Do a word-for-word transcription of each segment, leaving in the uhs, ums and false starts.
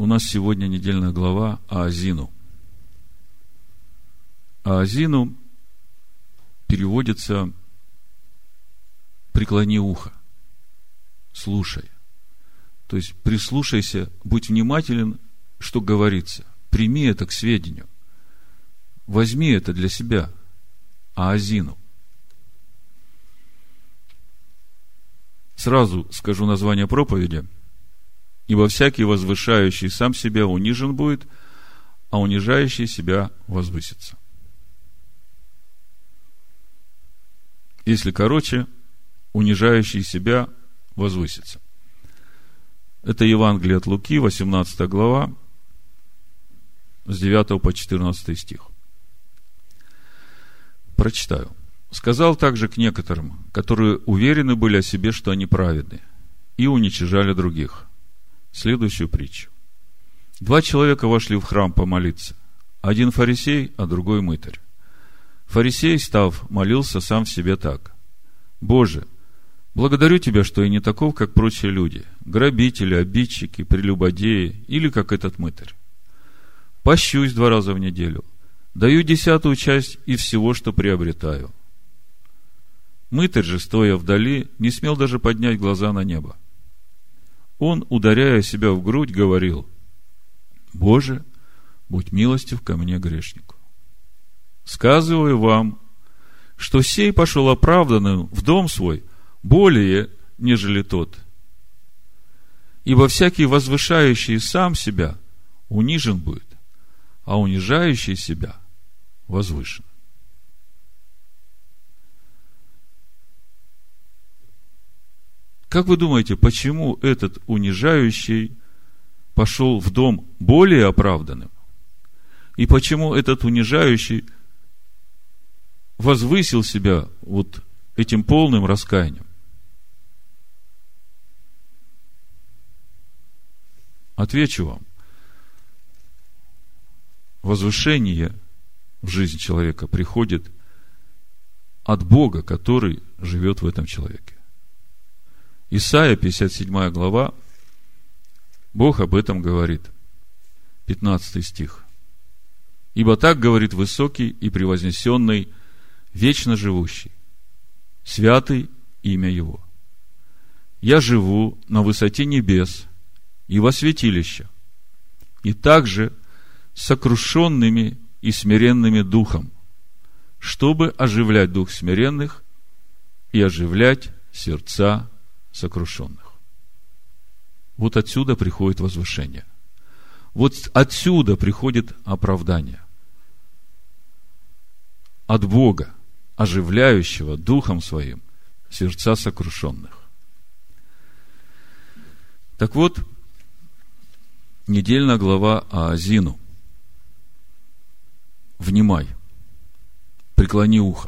У нас сегодня недельная глава Аазину. Аазину переводится «преклони ухо», «слушай». То есть прислушайся, будь внимателен, что говорится. Прими это к сведению. Возьми это для себя. Аазину. Сразу скажу название проповеди. Ибо всякий возвышающий сам себя унижен будет, а унижающий себя возвысится. Если короче, унижающий себя возвысится. Это Евангелие от Луки, восемнадцатая глава, с девятого по четырнадцатый стих. Прочитаю. «Сказал также к некоторым, которые уверены были о себе, что они праведны, и уничижали других, следующую притчу. Два человека вошли в храм помолиться. Один фарисей, а другой мытарь. Фарисей, став, молился сам в себе так: Боже, благодарю Тебя, что я не таков, как прочие люди, грабители, обидчики, прелюбодеи, или как этот мытарь. Пощусь два раза в неделю, даю десятую часть из всего, что приобретаю. Мытарь же, стоя вдали, не смел даже поднять глаза на небо. Он, ударяя себя в грудь, говорил: Боже, будь милостив ко мне, грешнику. Сказываю вам, что сей пошел оправданным в дом свой более, нежели тот. Ибо всякий возвышающий сам себя унижен будет, а унижающий себя возвышен». Как вы думаете, почему этот унижающий пошел в дом более оправданным? И почему этот унижающий возвысил себя вот этим полным раскаянием? Отвечу вам. Возвышение в жизнь человека приходит от Бога, который живет в этом человеке. Исайя, пятьдесят седьмая глава, Бог об этом говорит. пятнадцатый стих. «Ибо так говорит высокий и превознесенный, вечно живущий, святый имя Его. Я живу на высоте небес и во святилищах, и также сокрушенными и смиренными духом, чтобы оживлять дух смиренных и оживлять сердца сокрушенных». Вот отсюда приходит возвышение. Вот отсюда приходит оправдание. От Бога, оживляющего Духом Своим сердца сокрушенных. Так вот, недельная глава Аазину. Внимай, преклони ухо.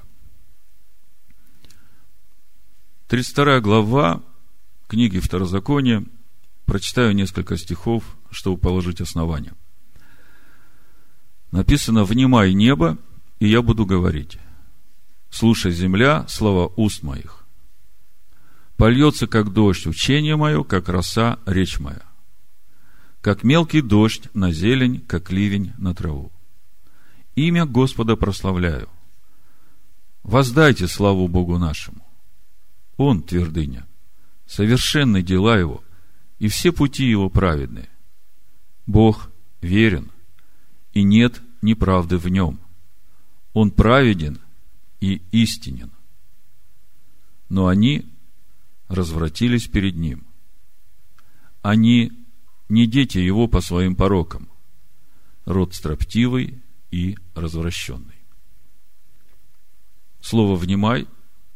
тридцать вторая глава книги Второзакония. Прочитаю несколько стихов, чтобы положить основание. Написано: «Внимай, небо, и я буду говорить. Слушай, земля, слова уст моих. Польется, как дождь, учение мое, как роса, речь моя. Как мелкий дождь на зелень, как ливень на траву. Имя Господа прославляю. Воздайте славу Богу нашему. Он твердыня, совершенны дела Его, и все пути Его праведны. Бог верен, и нет неправды в Нем. Он праведен и истинен. Но они развратились перед Ним. Они не дети Его по своим порокам, род строптивый и развращенный». Слово «внимай»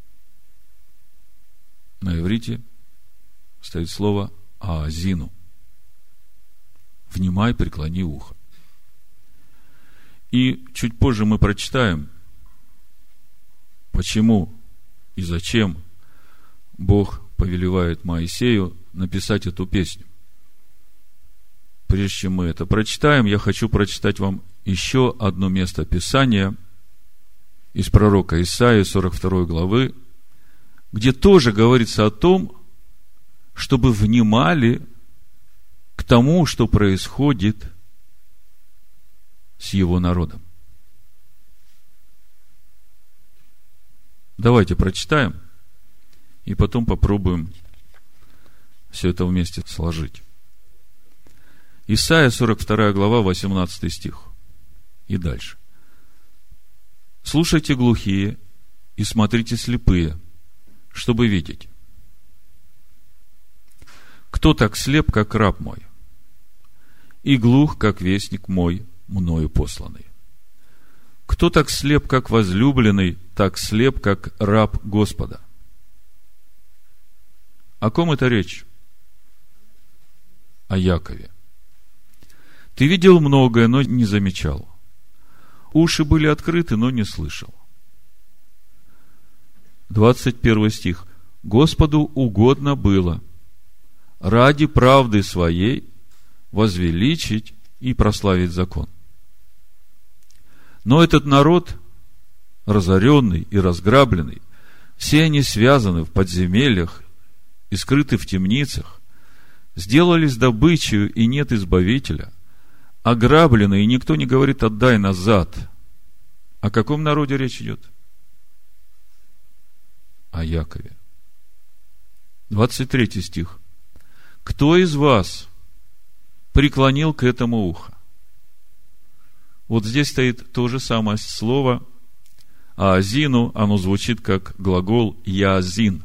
на иврите стоит слово «аазину». Внимай, преклони ухо. И чуть позже мы прочитаем, почему и зачем Бог повелевает Моисею написать эту песню. Прежде чем мы это прочитаем, я хочу прочитать вам еще одно место Писания из пророка Исаии, сорок второй главы, где тоже говорится о том, чтобы внимали к тому, что происходит с его народом. Давайте прочитаем и потом попробуем все это вместе сложить. Исайя, сорок вторая глава, восемнадцатый стих. И дальше. «Слушайте глухие и смотрите слепые, чтобы видеть. Кто так слеп, как раб мой, и глух, как вестник мой, мною посланный? Кто так слеп, как возлюбленный, так слеп, как раб Господа?» О ком это речь? О Якове. «Ты видел многое, но не замечал. Уши были открыты, но не слышал». двадцать первый стих. «Господу угодно было ради правды своей возвеличить и прославить закон. Но этот народ, разоренный и разграбленный, все они связаны в подземельях и скрыты в темницах, сделались добычей, и нет избавителя, ограблены, и никто не говорит: отдай назад». О каком народе речь идет? О Якове. двадцать третий стих. «Кто из вас преклонил к этому ухо?» Вот здесь стоит то же самое слово «аазину», оно звучит как глагол «яазин».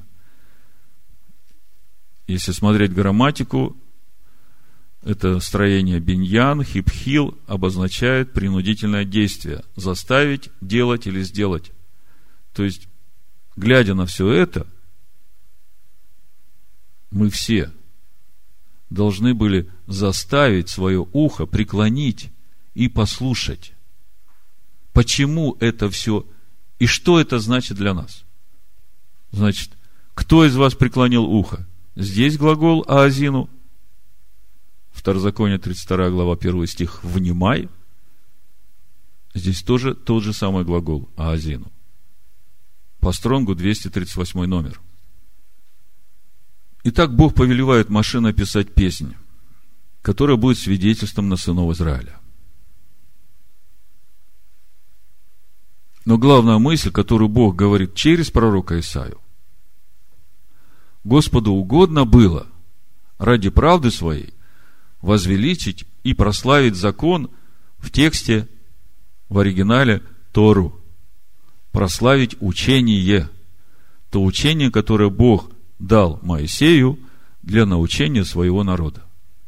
Если смотреть грамматику, это строение биньян, хипхил обозначает принудительное действие, заставить, делать или сделать. То есть, глядя на все это, мы все должны были заставить свое ухо преклонить и послушать. Почему это все и что это значит для нас? Значит, кто из вас преклонил ухо? Здесь глагол аазину. Второзаконие, тридцать вторая глава, первый стих, «внимай». Здесь тоже тот же самый глагол аазину. По Стронгу двести тридцать восьмой номер. Итак, Бог повелевает Моше написать песнь, которая будет свидетельством на сынов Израиля. Но главная мысль, которую Бог говорит через пророка Исаию: Господу угодно было ради правды своей возвеличить и прославить закон, в тексте, в оригинале, Тору. Прославить учение. То учение, которое Бог дал Моисею для научения своего народа.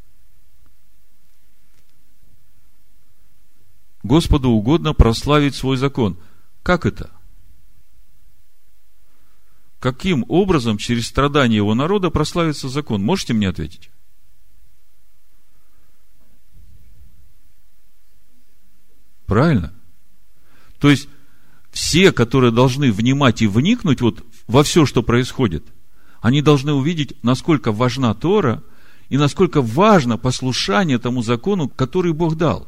Господу угодно прославить свой закон. Как это? Каким образом через страдания его народа прославится закон? Можете мне ответить? Правильно? То есть, все, которые должны внимать и вникнуть вот во все, что происходит, они должны увидеть, насколько важна Тора и насколько важно послушание тому закону, который Бог дал.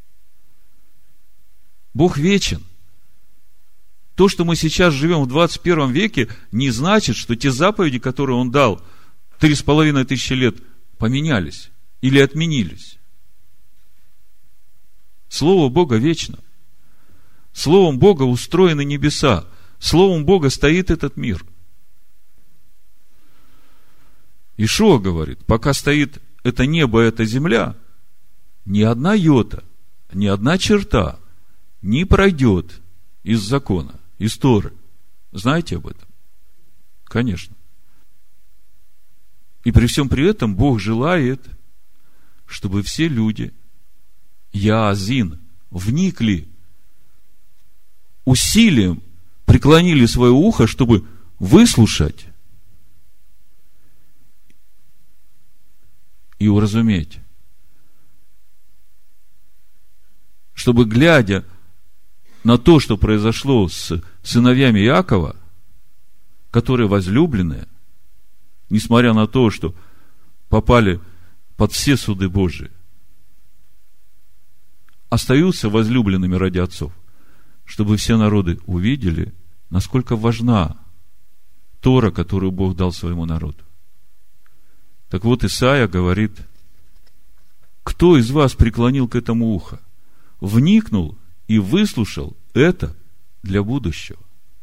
Бог вечен. То, что мы сейчас живем в двадцать первом веке, не значит, что те заповеди, которые Он дал три с половиной тысячи лет, поменялись или отменились. Слово Бога вечно. Словом Бога устроены небеса. Словом Бога стоит этот мир. Ишуа говорит, пока стоит это небо, эта земля, ни одна йота, ни одна черта не пройдет из закона, из Торы. Знаете об этом? Конечно. И при всем при этом Бог желает, чтобы все люди яазин вникли, усилием преклонили свое ухо, чтобы выслушать и уразуметь. Чтобы, глядя на то, что произошло с сыновьями Иакова, которые возлюбленные, несмотря на то, что попали под все суды Божии, остаются возлюбленными ради отцов, чтобы все народы увидели, насколько важна Тора, которую Бог дал своему народу. Так вот, Исаия говорит кто из вас преклонил к этому ухо, вникнул и выслушал это для будущего?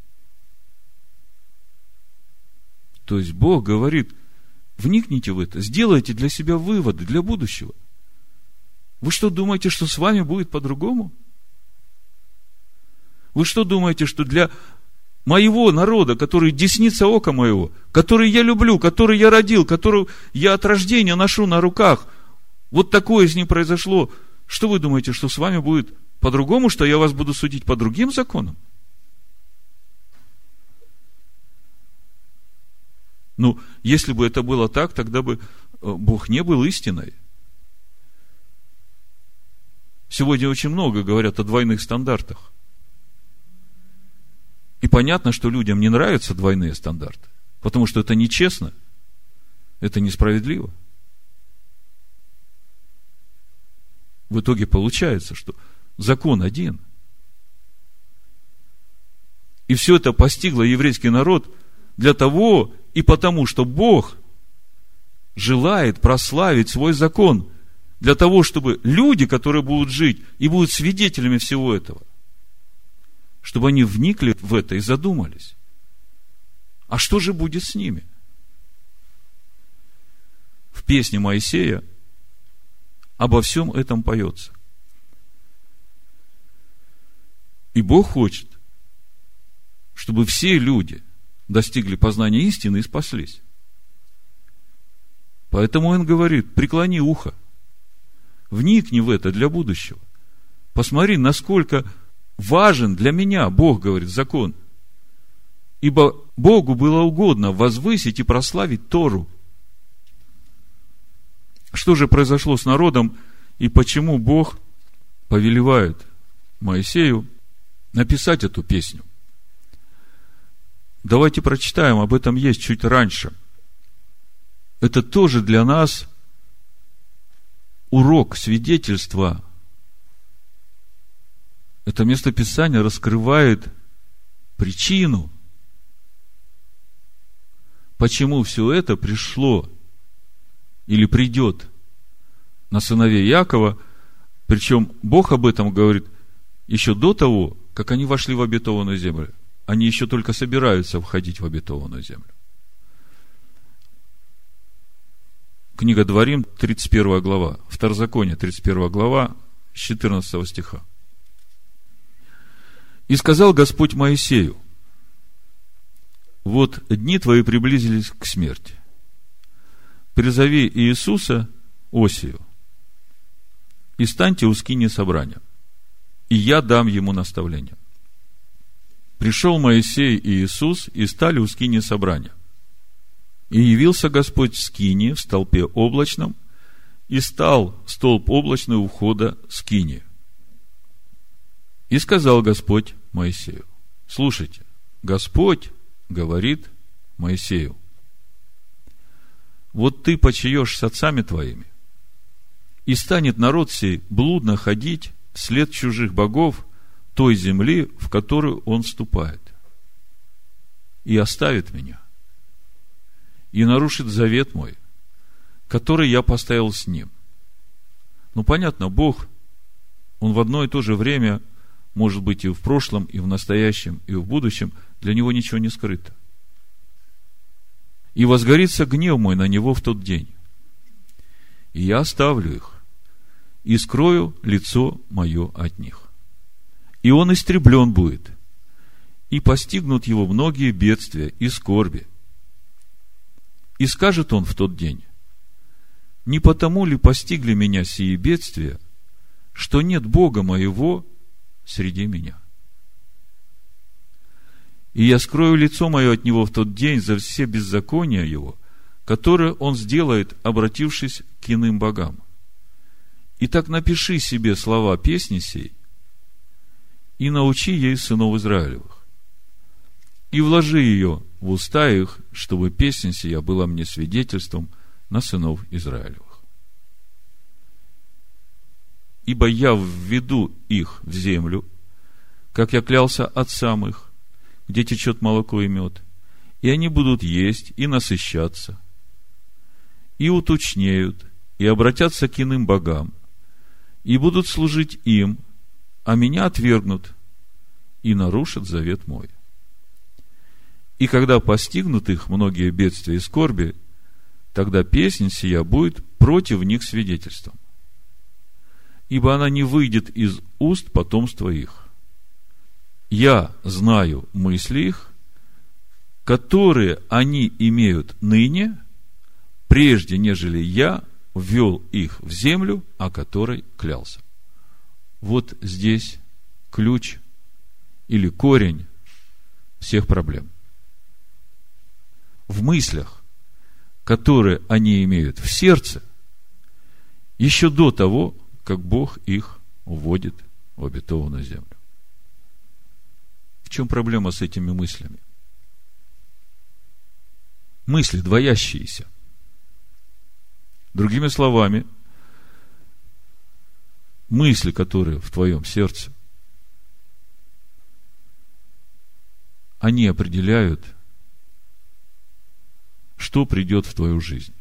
То есть Бог говорит, вникните в это, сделайте для себя выводы для будущего. Вы что, думаете, что с вами будет по-другому? Вы что, думаете, что для моего народа, который десница ока моего, который я люблю, который я родил, которого я от рождения ношу на руках, вот такое с ним произошло, что вы думаете, что с вами будет по-другому, что я вас буду судить по другим законам? Ну, если бы это было так, тогда бы Бог не был истиной. Сегодня очень много говорят о двойных стандартах. И понятно, что людям не нравятся двойные стандарты, потому что это нечестно, это несправедливо. В итоге получается, что закон один. И все это постигло еврейский народ для того и потому, что Бог желает прославить свой закон, для того, чтобы люди, которые будут жить и будут свидетелями всего этого, чтобы они вникли в это и задумались. А что же будет с ними? В песне Моисея обо всем этом поется. И Бог хочет, чтобы все люди достигли познания истины и спаслись. Поэтому Он говорит, преклони ухо, вникни в это для будущего. Посмотри, насколько важен для меня, Бог говорит, закон. Ибо Богу было угодно возвысить и прославить Тору. Что же произошло с народом и почему Бог повелевает Моисею написать эту песню? Давайте прочитаем, об этом есть чуть раньше. Это тоже для нас урок, свидетельства. Это местописание раскрывает причину, почему все это пришло или придет на сыновей Иакова. Причем Бог об этом говорит еще до того, как они вошли в обетованную землю. Они еще только собираются входить в обетованную землю. Книга Дворим, тридцать первая глава, Второзаконие, тридцать первая глава, с четырнадцатого стиха. «И сказал Господь Моисею: вот дни твои приблизились к смерти. Призови Иисуса Осию, и станьте у скинии собрания, и я дам ему наставление. Пришел Моисей и Иисус, и стали у скинии собрания. И явился Господь в скинии в столпе облачном, и стал столб облачный у входа скинии. И сказал Господь Моисею». Слушайте, Господь говорит Моисею: вот ты почиешь с отцами твоими, и станет народ сей блудно ходить вслед чужих богов той земли, в которую он вступает, и оставит меня, и нарушит завет мой, который я поставил с ним. Ну, понятно, Бог, Он в одно и то же время может быть и в прошлом, и в настоящем, и в будущем. Для Него ничего не скрыто. И возгорится гнев мой на него в тот день, и я оставлю их, и скрою лицо мое от них. И он истреблен будет, и постигнут его многие бедствия и скорби. И скажет он в тот день: не потому ли постигли меня сии бедствия, что нет Бога моего среди меня? И я скрою лицо мое от него в тот день за все беззакония его, которые он сделает, обратившись к иным богам. Итак, напиши себе слова песни сей, и научи ей сынов Израилевых, и вложи ее в уста их, чтобы песня сия была мне свидетельством на сынов Израилевых. Ибо я введу их в землю, как я клялся отцам их, где течет молоко и мед, и они будут есть и насыщаться, и уточнеют, и обратятся к иным богам, и будут служить им, а меня отвергнут, и нарушат завет мой. И когда постигнут их многие бедствия и скорби, тогда песнь сия будет против них свидетельством, ибо она не выйдет из уст потомства их. Я знаю мысли их, которые они имеют ныне, прежде нежели я ввел их в землю, о которой клялся. Вот здесь ключ или корень всех проблем. В мыслях, которые они имеют в сердце, еще до того, как Бог их вводит в обетованную землю. В чем проблема с этими мыслями? Мысли двоящиеся. Другими словами, мысли, которые в твоем сердце, они определяют, что придет в твою жизнь.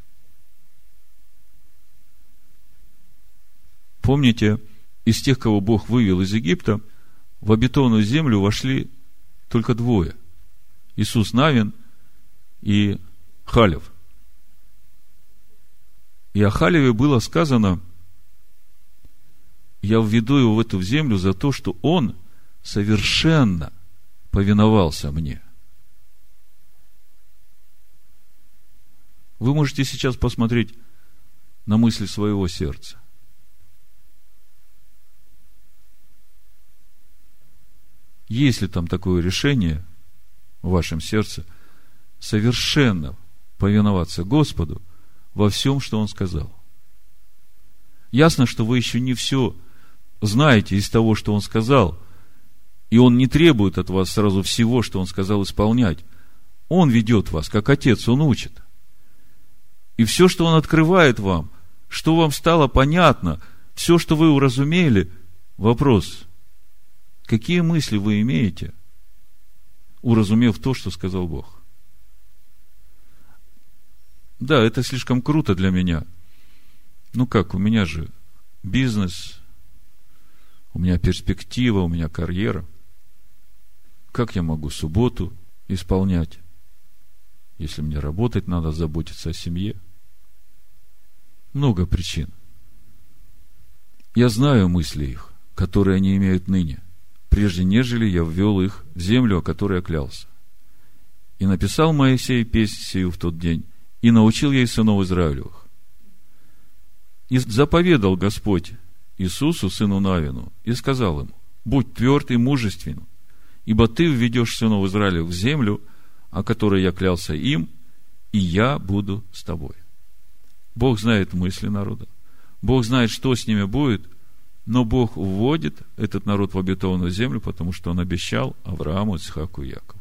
Помните, из тех, кого Бог вывел из Египта, в обетованную землю вошли только двое: Иисус Навин и Халев. И о Халеве было сказано: я введу его в эту землю за то, что он совершенно повиновался мне. Вы можете сейчас посмотреть на мысли своего сердца. Есть ли там такое решение в вашем сердце совершенно повиноваться Господу во всем, что Он сказал? Ясно, что вы еще не все знаете из того, что Он сказал, и Он не требует от вас сразу всего, что Он сказал, исполнять. Он ведет вас, как Отец, Он учит. И все, что Он открывает вам, что вам стало понятно, все, что вы уразумели, вопрос: какие мысли вы имеете, уразумев то, что сказал Бог? Да, это слишком круто для меня. Ну как, у меня же бизнес, у меня перспектива, у меня карьера. Как я могу субботу исполнять, если мне работать надо, заботиться о семье? Много причин. Я знаю мысли их, которые они имеют ныне, прежде нежели я ввел их в землю, о которой я клялся. И написал Моисей песнь сию в тот день, и научил ей сынов Израилевых. И заповедал Господь Иисусу, сыну Навину, и сказал ему: будь тверд и мужествен, ибо ты введешь сынов Израилевых в землю, о которой я клялся им, и я буду с тобой. Бог знает мысли народа, Бог знает, что с ними будет, но Бог вводит этот народ в обетованную землю, потому что Он обещал Аврааму, Ицхаку и Якову.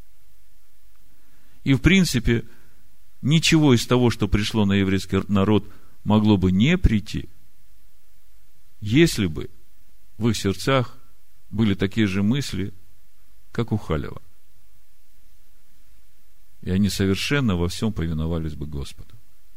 И в принципе, ничего из того, что пришло на еврейский народ, могло бы не прийти, если бы в их сердцах были такие же мысли, как у Халева. И они совершенно во всем повиновались бы Господу.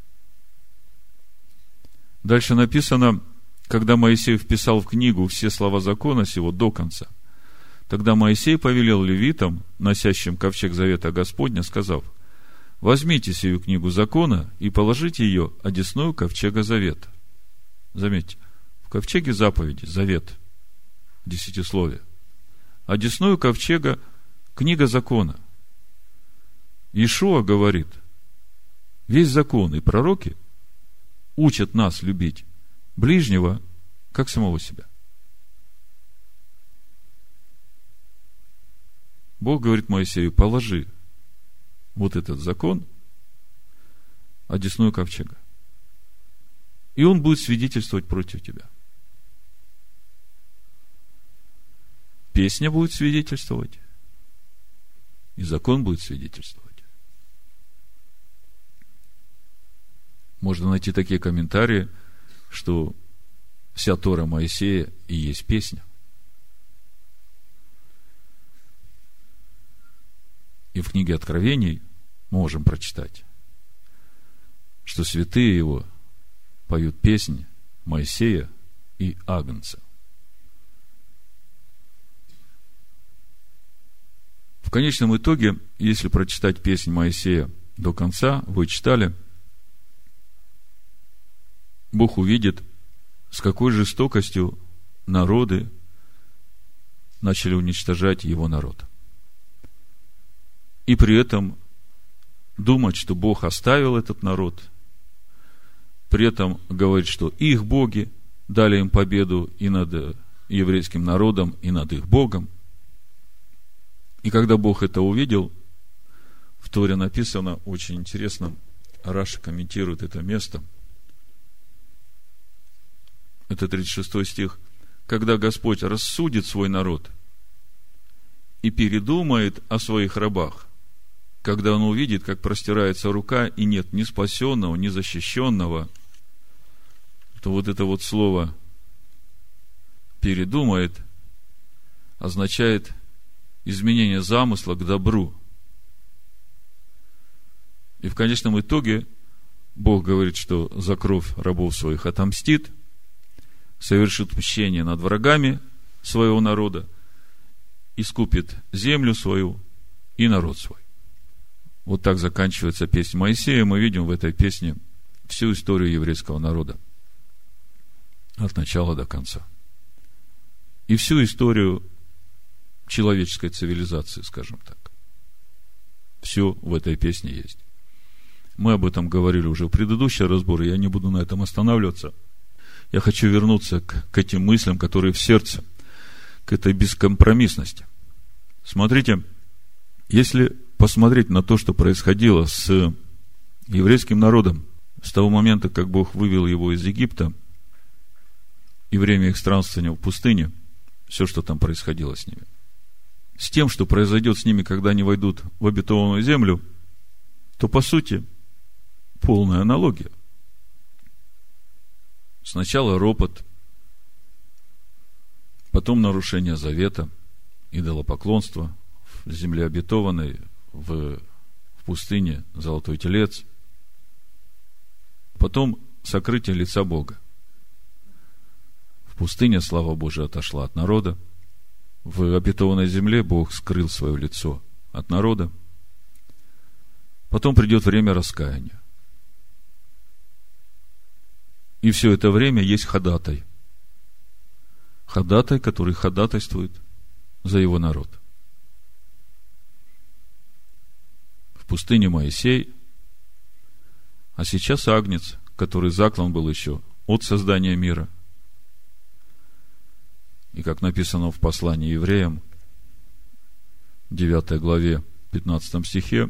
Дальше написано: когда Моисей вписал в книгу все слова закона сего до конца, тогда Моисей повелел левитам, носящим ковчег завета Господня, сказав: возьмите сию книгу закона и положите ее одесную ковчега завета. Заметьте, в ковчеге заповеди, завет, десятисловие. Одесную ковчега книга закона. Иешуа говорит: весь закон и пророки учат нас любить ближнего, как самого себя. Бог говорит Моисею: положи вот этот закон одесную ковчега, и он будет свидетельствовать против тебя. Песня будет свидетельствовать, и закон будет свидетельствовать. Можно найти такие комментарии, что вся Тора Моисея и есть песня. И в книге Откровений мы можем прочитать, что святые его поют песнь Моисея и Агнца. В конечном итоге, если прочитать песнь Моисея до конца, вы читали, Бог увидит, с какой жестокостью народы начали уничтожать его народ. И при этом думать, что Бог оставил этот народ, при этом говорить, что их боги дали им победу и над еврейским народом, и над их Богом. И когда Бог это увидел, в Торе написано, очень интересно, Раши комментирует это место. Это тридцать шестой стих. Когда Господь рассудит свой народ и передумает о своих рабах, когда Он увидит, как простирается рука, и нет ни спасенного, ни защищенного, то вот это вот слово «передумает» означает изменение замысла к добру. И в конечном итоге Бог говорит, что за кровь рабов своих отомстит, совершит мщение над врагами своего народа, искупит землю свою и народ свой. Вот так заканчивается песня Моисея. Мы видим в этой песне всю историю еврейского народа. От начала до конца. И всю историю человеческой цивилизации, скажем так. Все в этой песне есть. Мы об этом говорили уже в предыдущем разборе, я не буду на этом останавливаться. Я хочу вернуться к, к этим мыслям, которые в сердце, к этой бескомпромиссности. Смотрите, если посмотреть на то, что происходило с еврейским народом с того момента, как Бог вывел его из Египта, и время их странствования в пустыне, все, что там происходило с ними, с тем, что произойдет с ними, когда они войдут в обетованную землю, то, по сути, полная аналогия. Сначала ропот, потом нарушение завета, идолопоклонство в земле обетованной, в, в пустыне золотой телец, потом сокрытие лица Бога. В пустыне слава Божия отошла от народа, в обетованной земле Бог скрыл свое лицо от народа. Потом придет время раскаяния. И все это время есть ходатай. Ходатай, который ходатайствует за его народ. В пустыне Моисей, а сейчас Агнец, который заклан был еще от создания мира. И как написано в послании евреям, девятой главе, пятнадцатом стихе,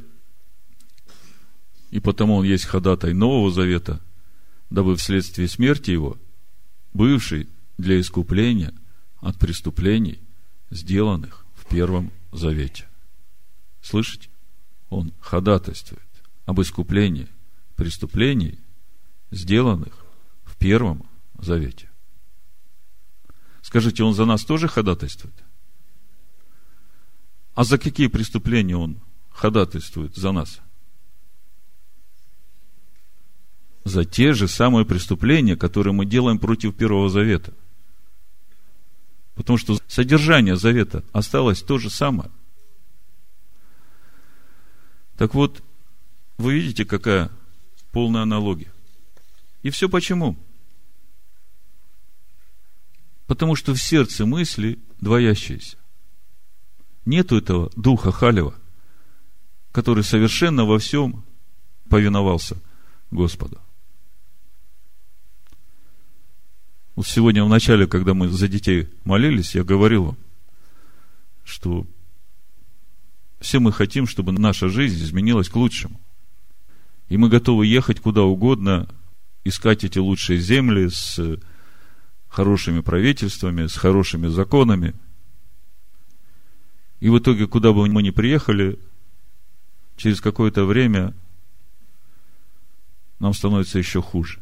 и потому он есть ходатай Нового Завета, дабы вследствие смерти его, бывший для искупления от преступлений, сделанных в Первом Завете. Слышите? Он ходатайствует об искуплении преступлений, сделанных в Первом Завете. Скажите, он за нас тоже ходатайствует? А за какие преступления он ходатайствует за нас? За те же самые преступления, которые мы делаем против Первого Завета. Потому что содержание Завета осталось то же самое. Так вот, вы видите, какая полная аналогия. И все почему? Потому что в сердце мысли двоящиеся. Нету этого духа Халева, который совершенно во всем повиновался Господу. Вот сегодня в начале, когда мы за детей молились, я говорил вам, что все мы хотим, чтобы наша жизнь изменилась к лучшему. И мы готовы ехать куда угодно, искать эти лучшие земли с хорошими правительствами, с хорошими законами. И в итоге, куда бы мы ни приехали, через какое-то время нам становится еще хуже.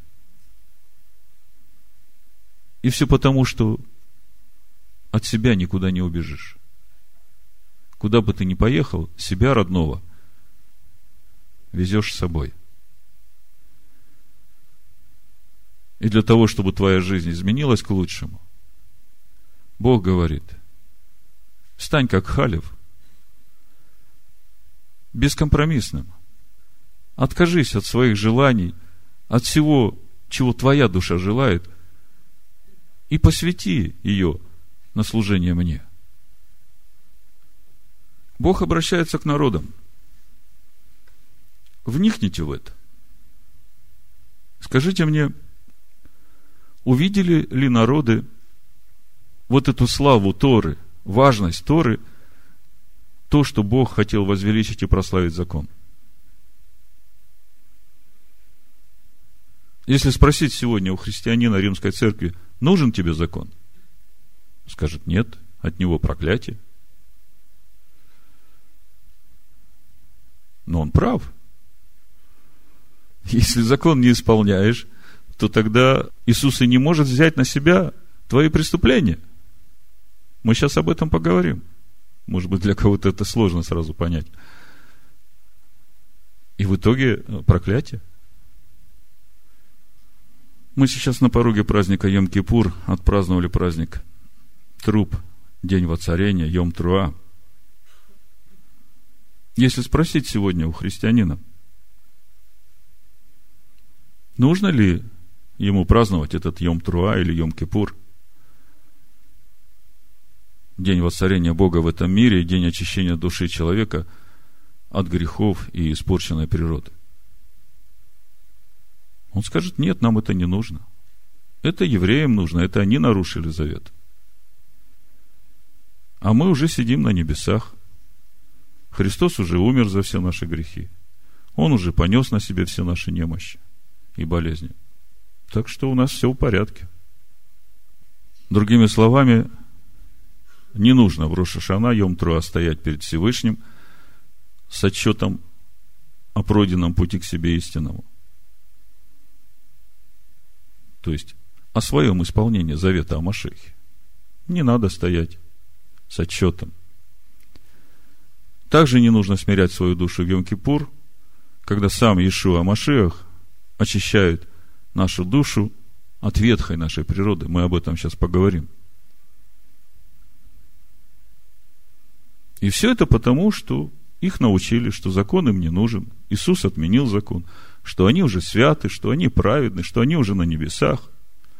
И все потому, что от себя никуда не убежишь. Куда бы ты ни поехал, себя родного везешь с собой. и для того, чтобы твоя жизнь изменилась к лучшему, Бог говорит: стань как Халев, бескомпромиссным. Откажись от своих желаний, от всего, чего твоя душа желает, и посвяти ее на служение мне. Бог обращается к народам. Вникните в это. Скажите мне, увидели ли народы вот эту славу Торы, важность Торы, то, что Бог хотел возвеличить и прославить закон? Если спросить сегодня у христианина Римской Церкви, нужен тебе закон? Скажет: нет, от него проклятие. Но он прав. Если закон не исполняешь, то тогда Иисус и не может взять на себя твои преступления. Мы сейчас об этом поговорим. Может быть, для кого-то это сложно сразу понять. И в итоге проклятие. Мы сейчас на пороге праздника Йом-Кипур отпраздновали праздник Труп, День воцарения, Йом-Труа. Если спросить сегодня у христианина, нужно ли ему праздновать этот Йом-Труа или Йом-Кипур, день воцарения Бога в этом мире и день очищения души человека от грехов и испорченной природы, он скажет: нет, нам это не нужно. Это евреям нужно, это они нарушили завет. А мы уже сидим на небесах. Христос уже умер за все наши грехи. Он уже понес на себе все наши немощи и болезни. Так что у нас все в порядке. Другими словами, не нужно в Рош ха-Шана, Йом-Труа стоять перед Всевышним с отчетом о пройденном пути к себе истинному. То есть о своем исполнении завета о Машиахе. Не надо стоять с отчетом. Также не нужно смирять свою душу в Йом-Кипур, когда сам Иешуа Машиах очищает нашу душу от ветхой нашей природы. Мы об этом сейчас поговорим. И все это потому, что их научили, что закон им не нужен. Иисус отменил закон, что они уже святы, что они праведны, что они уже на небесах.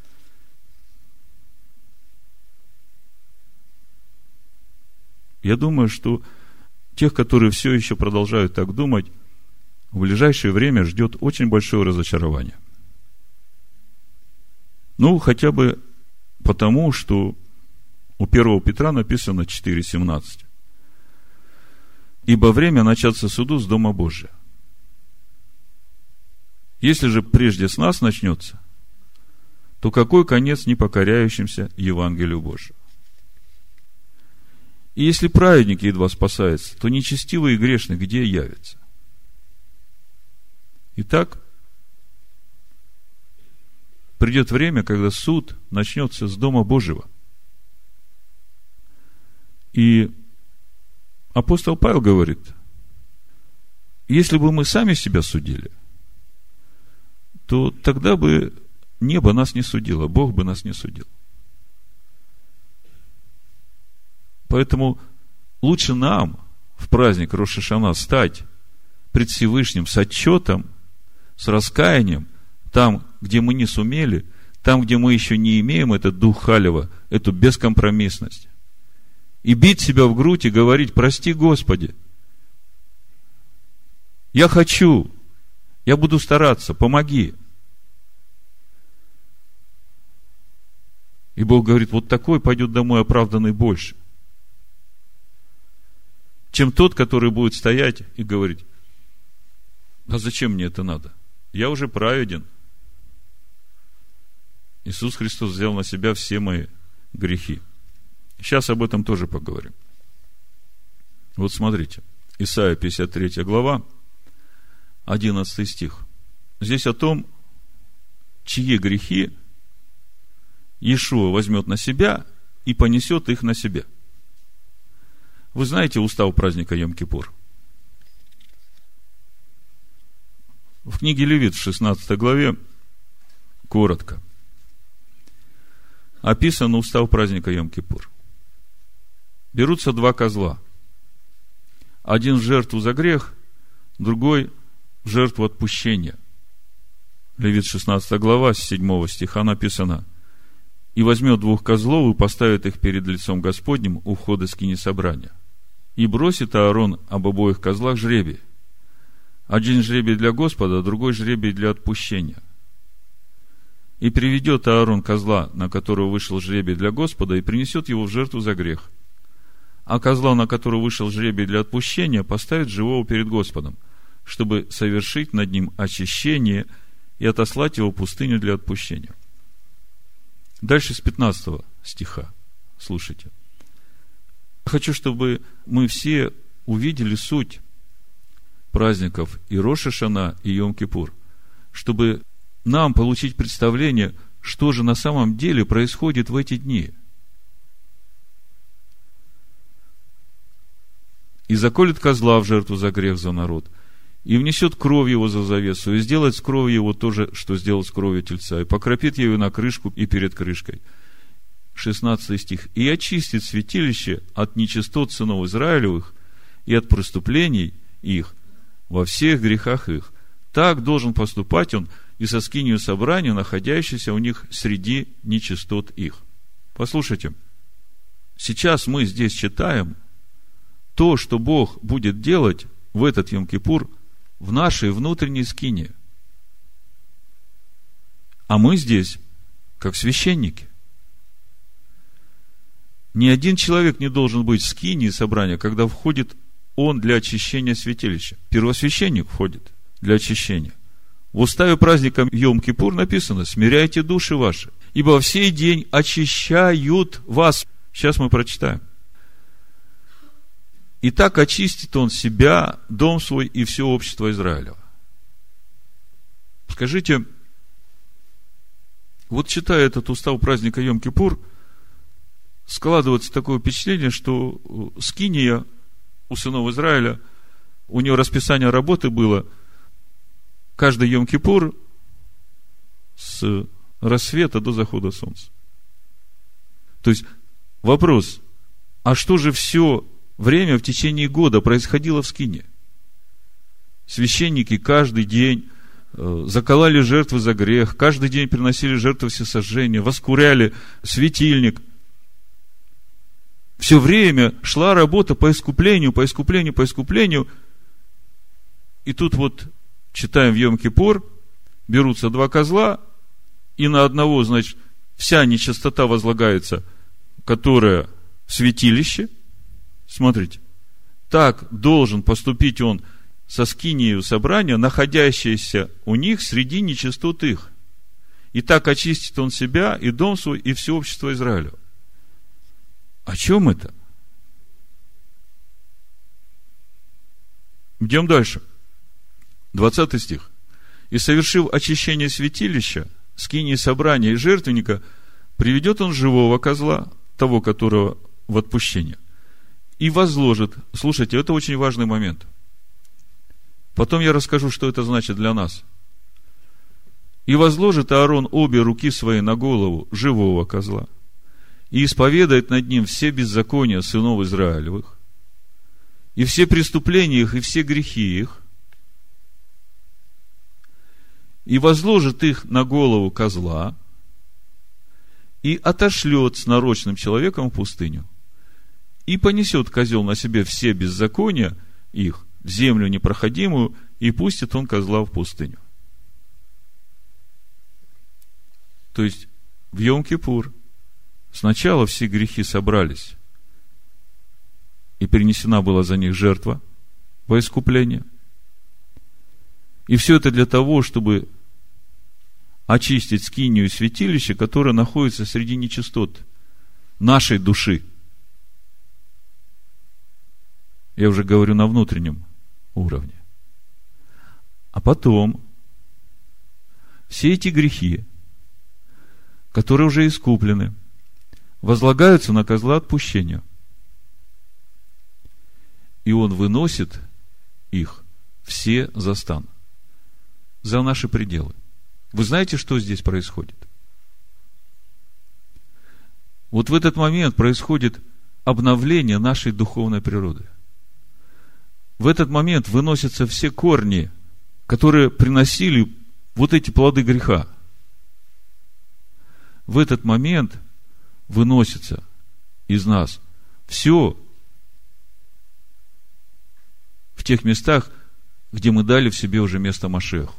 Я думаю, что тех, которые все еще продолжают так думать, в ближайшее время ждет очень большое разочарование. Ну, хотя бы потому, что у первого Петра написано четыре семнадцать. Ибо время начаться суду с Дома Божия. Если же прежде с нас начнется, то какой конец непокоряющимся Евангелию Божию? И если праведник едва спасается, то нечестивый и грешный где явится? Итак, придет время, когда суд начнется с Дома Божьего. И апостол Павел говорит: если бы мы сами себя судили, то тогда бы небо нас не судило, Бог бы нас не судил. Поэтому лучше нам в праздник Рош ха-Шана стать пред Всевышним с отчетом, с раскаянием, там, где мы не сумели, там, где мы еще не имеем этот дух Халева, эту бескомпромиссность, и бить себя в грудь и говорить: прости, Господи, я хочу, я буду стараться, помоги. И Бог говорит: вот такой пойдет домой оправданный больше, чем тот, который будет стоять и говорить: а зачем мне это надо? Я уже праведен. Иисус Христос взял на себя все мои грехи. Сейчас об этом тоже поговорим. Вот смотрите, Исайя пятьдесят третья глава, одиннадцатый стих. Здесь о том, чьи грехи Иешуа возьмет на себя и понесет их на себе. Вы знаете устав праздника Йом-Кипур? В книге Левит в шестнадцатой главе коротко описан устав праздника Йом-Кипур. Берутся два козла. Один в жертву за грех, другой в жертву отпущения. Левит шестнадцатая глава, с седьмого стиха написано: «И возьмет двух козлов и поставит их перед лицом Господним у входа скини собрания. И бросит Аарон об обоих козлах жребий. Один жребий для Господа, другой жребий для отпущения. И приведет Аарон козла, на которого вышел жребий для Господа, и принесет его в жертву за грех. А козла, на которого вышел жребий для отпущения, поставит живого перед Господом, чтобы совершить над ним очищение и отослать его в пустыню для отпущения». Дальше с пятнадцатого стиха. Слушайте. Хочу, чтобы мы все увидели суть праздников и Рош ха-Шана, и Йом-Кипур, чтобы нам получить представление, что же на самом деле происходит в эти дни. «И заколет козла в жертву за грех за народ, и внесет кровь его за завесу, и сделает с кровью его то же, что сделал с кровью тельца, и покропит ее на крышку и перед крышкой». шестнадцатый стих. «И очистит святилище от нечистот сынов Израилевых и от преступлений их во всех грехах их. Так должен поступать он и со скинию собрания, находящейся у них среди нечистот их». Послушайте, сейчас мы здесь читаем то, что Бог будет делать в этот Йом-Кипур в нашей внутренней скинии. А мы здесь, как священники. Ни один человек не должен быть в скинии собрания, когда входит он для очищения святилища. Первосвященник входит для очищения. В уставе праздника Йом-Кипур написано: «Смиряйте души ваши, ибо в сей день очищают вас». Сейчас мы прочитаем. «И так очистит он себя, дом свой и все общество Израилева». Скажите, вот читая этот устав праздника Йом-Кипур, складывается такое впечатление, что скиния у сынов Израиля, у него расписание работы было каждый Йом-Кипур с рассвета до захода солнца. То есть вопрос: а что же все время в течение года происходило в скинии? Священники каждый день заколали жертвы за грех, каждый день приносили жертвы всесожжения, воскуряли светильник. Все время шла работа по искуплению, по искуплению, по искуплению. И тут вот читаем в Йом-Кипур, берутся два козла, и на одного, значит, вся нечистота возлагается, которая в святилище. Смотрите, так должен поступить он со скинией собрания, находящейся у них среди нечистот их. И так очистит он себя, и дом свой, и все общество Израиля. О чем это? Идем дальше. двадцатый стих. «И совершив очищение святилища, скинии собрания и жертвенника, приведет он живого козла, того, которого в отпущение, и возложит». Слушайте, это очень важный момент. Потом я расскажу, что это значит для нас. «И возложит Аарон обе руки свои на голову живого козла, и исповедает над ним все беззакония сынов Израилевых, и все преступления их, и все грехи их, и возложит их на голову козла, и отошлет с нарочным человеком в пустыню, и понесет козел на себе все беззакония их в землю непроходимую, и пустит он козла в пустыню». То есть в Йом-Кипур сначала все грехи собрались, и принесена была за них жертва во искупление. И все это для того, чтобы очистить скинию и святилище, которое находится среди нечистот нашей души. Я уже говорю на внутреннем уровне. А потом все эти грехи, которые уже искуплены, возлагаются на козла отпущения. И он выносит их все за стан, за наши пределы. Вы знаете, что здесь происходит? Вот в этот момент происходит обновление нашей духовной природы. В этот момент выносятся все корни, которые приносили вот эти плоды греха. В этот момент выносится из нас все в тех местах, где мы дали в себе уже место Машиаху.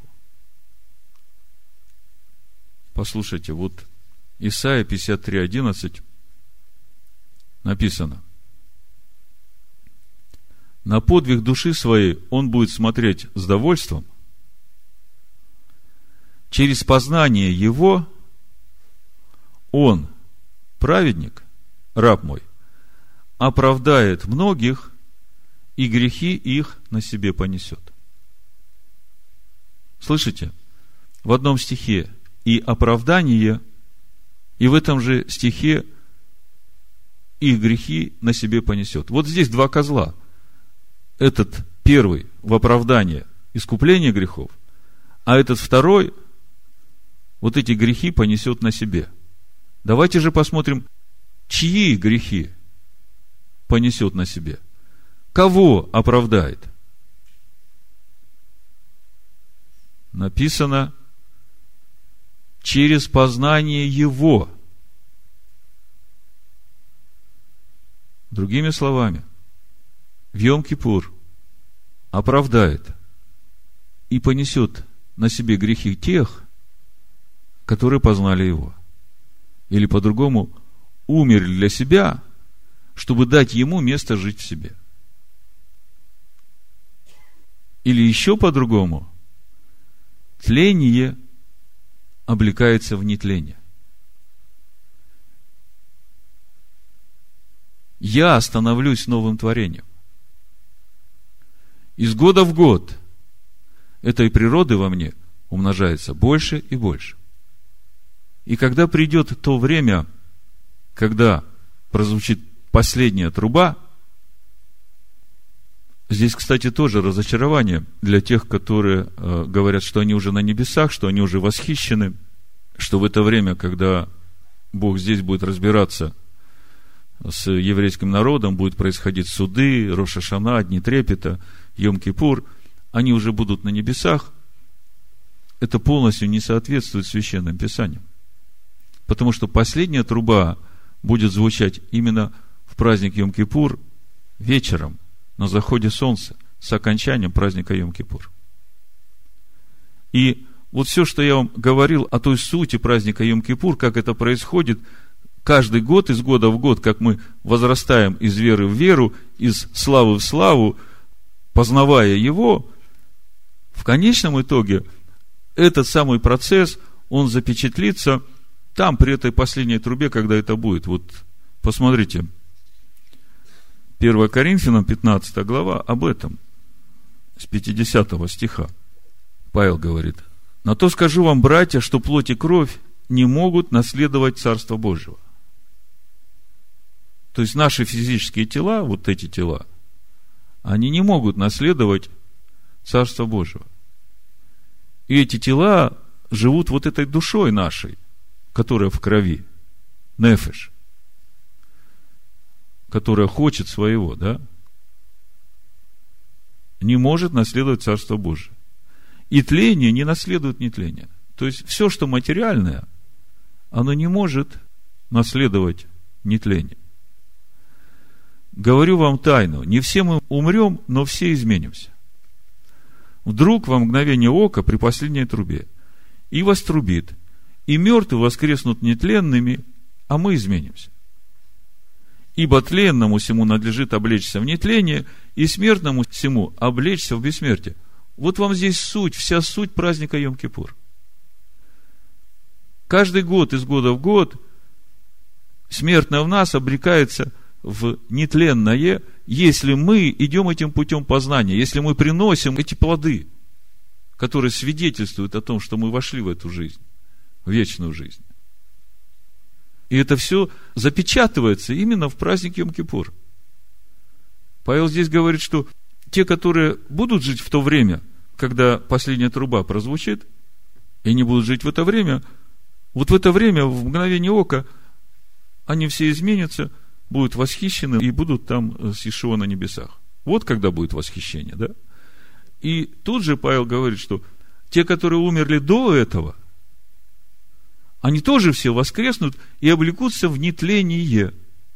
Послушайте, вот Исайя пятьдесят три одиннадцать написано: на подвиг души своей он будет смотреть с довольством, через познание его он, праведник, раб мой, оправдает многих, и грехи их на себе понесет. Слышите? В одном стихе и оправдание, и в этом же стихе их грехи на себе понесет. Вот здесь два козла. Этот первый в оправдание, искупление грехов, а этот второй вот эти грехи понесет на себе. Давайте же посмотрим, чьи грехи понесет на себе. Кого оправдает? Написано: через познание его. Другими словами, в Йом-Кипур оправдает и понесет на себе грехи тех, которые познали его. Или по-другому, умерли для себя, чтобы дать ему место жить в себе. Или еще по-другому, тление облекается в нетление. Я становлюсь новым творением. Из года в год этой природы во мне умножается больше и больше. И когда придет то время, когда прозвучит последняя труба, здесь, кстати, тоже разочарование для тех, которые э, говорят, что они уже на небесах, что они уже восхищены, что в это время, когда Бог здесь будет разбираться с еврейским народом, будут происходить суды, Рош ха-Шана, Дни трепета, Йом-Кипур, они уже будут на небесах. Это полностью не соответствует Священным Писаниям. Потому что последняя труба будет звучать именно в праздник Йом-Кипур вечером, на заходе солнца, с окончанием праздника Йом-Кипур. И вот все, что я вам говорил о той сути праздника Йом-Кипур, как это происходит каждый год, из года в год, как мы возрастаем из веры в веру, из славы в славу, познавая его, в конечном итоге этот самый процесс, он запечатлится там, при этой последней трубе, когда это будет. Вот посмотрите, первое Коринфянам, пятнадцатая глава, об этом, с пятидесятого стиха. Павел говорит: «На то скажу вам, братья, что плоть и кровь не могут наследовать Царство Божьего». То есть наши физические тела, вот эти тела, они не могут наследовать Царство Божьего. И эти тела живут вот этой душой нашей, которая в крови, нефеш, которая хочет своего, да, не может наследовать Царство Божие. И тление не наследует нетление. То есть все, что материальное, оно не может наследовать нетление. Говорю вам тайну: не все мы умрем, но все изменимся. Вдруг во мгновение ока при последней трубе и вострубит, и мертвые воскреснут нетленными, а мы изменимся. Ибо тленному сему надлежит облечься в нетление, и смертному сему облечься в бессмертие. Вот вам здесь суть, вся суть праздника Йом-Кипур. Каждый год, из года в год, смертное в нас обрекается в нетленное, если мы идем этим путем познания, если мы приносим эти плоды, которые свидетельствуют о том, что мы вошли в эту жизнь, в вечную жизнь. И это все запечатывается именно в праздник Йом-Кипур. Павел здесь говорит, что те, которые будут жить в то время, когда последняя труба прозвучит, и не будут жить в это время, вот в это время, в мгновение ока, они все изменятся, будут восхищены и будут там с Иешуа на небесах. Вот когда будет восхищение, да? И тут же Павел говорит, что те, которые умерли до этого, они тоже все воскреснут и облекутся в нетление.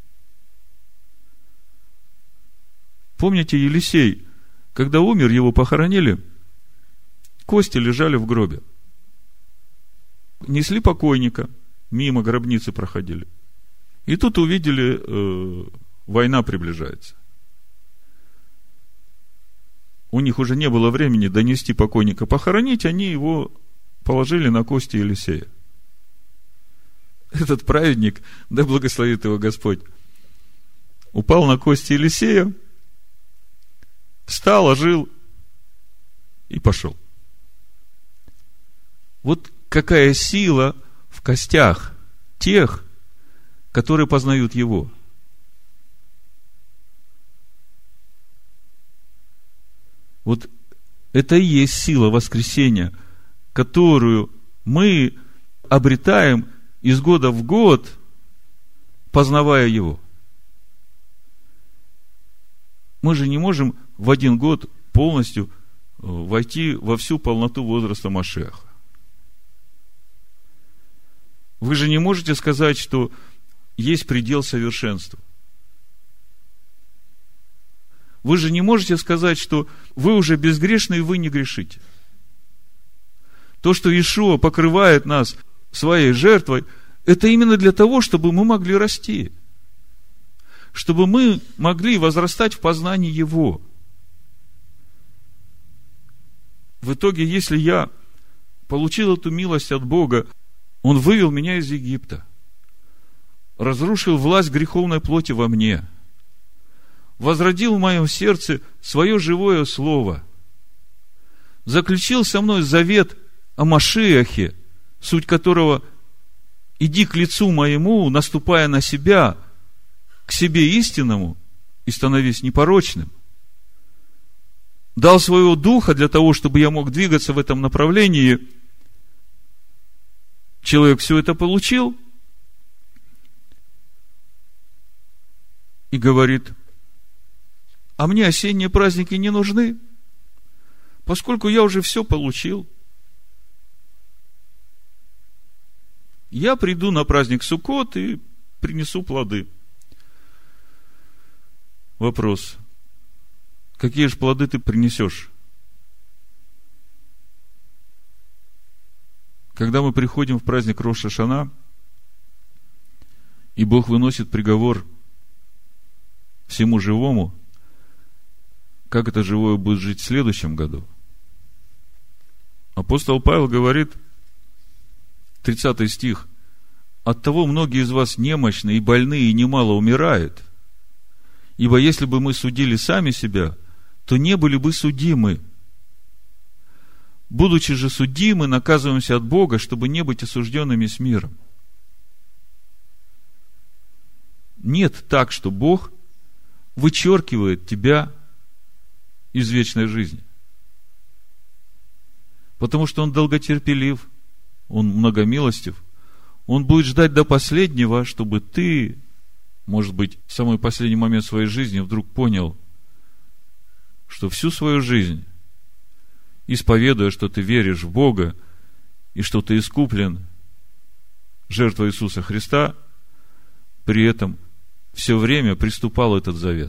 Помните, Елисей, когда умер, его похоронили, кости лежали в гробе. Несли покойника, мимо гробницы проходили. И тут увидели, э, война приближается. У них уже не было времени донести покойника, похоронить, они его положили на кости Елисея. Этот праведник, да благословит его Господь, упал на кости Елисея, встал, ожил и пошел. Вот какая сила в костях тех, которые познают его. Вот это и есть сила воскресения, которую мы обретаем из года в год, познавая его. Мы же не можем в один год полностью войти во всю полноту возраста Машиаха. Вы же не можете сказать, что есть предел совершенства. Вы же не можете сказать, что вы уже безгрешны и вы не грешите. То, что Иешуа покрывает нас своей жертвой, это именно для того, чтобы мы могли расти. Чтобы мы могли возрастать в познании Его. В итоге, если я получил эту милость от Бога, Он вывел меня из Египта, разрушил власть греховной плоти во мне, возродил в моем сердце свое живое слово, заключил со мной завет о Машиахе, суть которого иди к лицу моему, наступая на себя, к себе истинному и становись непорочным. Дал своего духа для того, чтобы я мог двигаться в этом направлении. Человек все это получил и говорит: а мне осенние праздники не нужны, поскольку я уже все получил. Я приду на праздник Суккот и принесу плоды. Вопрос: какие же плоды ты принесешь? Когда мы приходим в праздник Рош ха-Шана, и Бог выносит приговор всему живому, как это живое будет жить в следующем году? Апостол Павел говорит, тридцатый стих: оттого многие из вас немощны и больны, и немало умирают. Ибо если бы мы судили сами себя, то не были бы судимы. Будучи же судимы, наказываемся от Бога, чтобы не быть осужденными с миром. Нет так, что Бог вычеркивает тебя из вечной жизни. Потому что Он долготерпелив, Он многомилостив. Он будет ждать до последнего, чтобы ты, может быть, в самый последний момент своей жизни вдруг понял, что всю свою жизнь, исповедуя, что ты веришь в Бога и что ты искуплен жертвой Иисуса Христа, при этом все время приступал этот завет.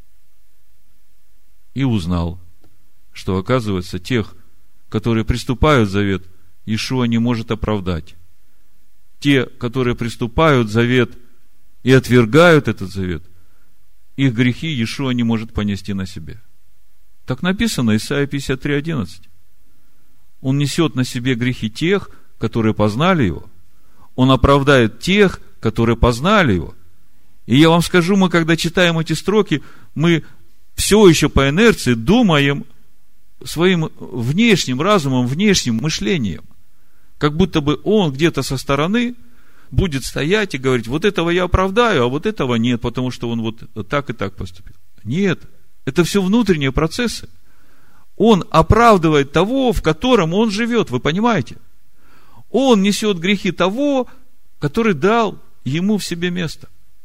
И узнал, что, оказывается, тех, которые приступают завет, Иешуа не может оправдать. Те, которые приступают завет и отвергают этот завет, их грехи Иешуа не может понести на себе. Так написано, Исайя пятьдесят три одиннадцать. Он несет на себе грехи тех, которые познали Его. Он оправдает тех, которые познали Его. И я вам скажу, мы, когда читаем эти строки, мы все еще по инерции думаем своим внешним разумом, внешним мышлением. Как будто бы он где-то со стороны будет стоять и говорить: вот этого я оправдаю, а вот этого нет, потому что он вот так и так поступил. Нет, это все внутренние процессы. Он оправдывает того, в котором он живет, вы понимаете? Он несет грехи того, который дал ему в себе место.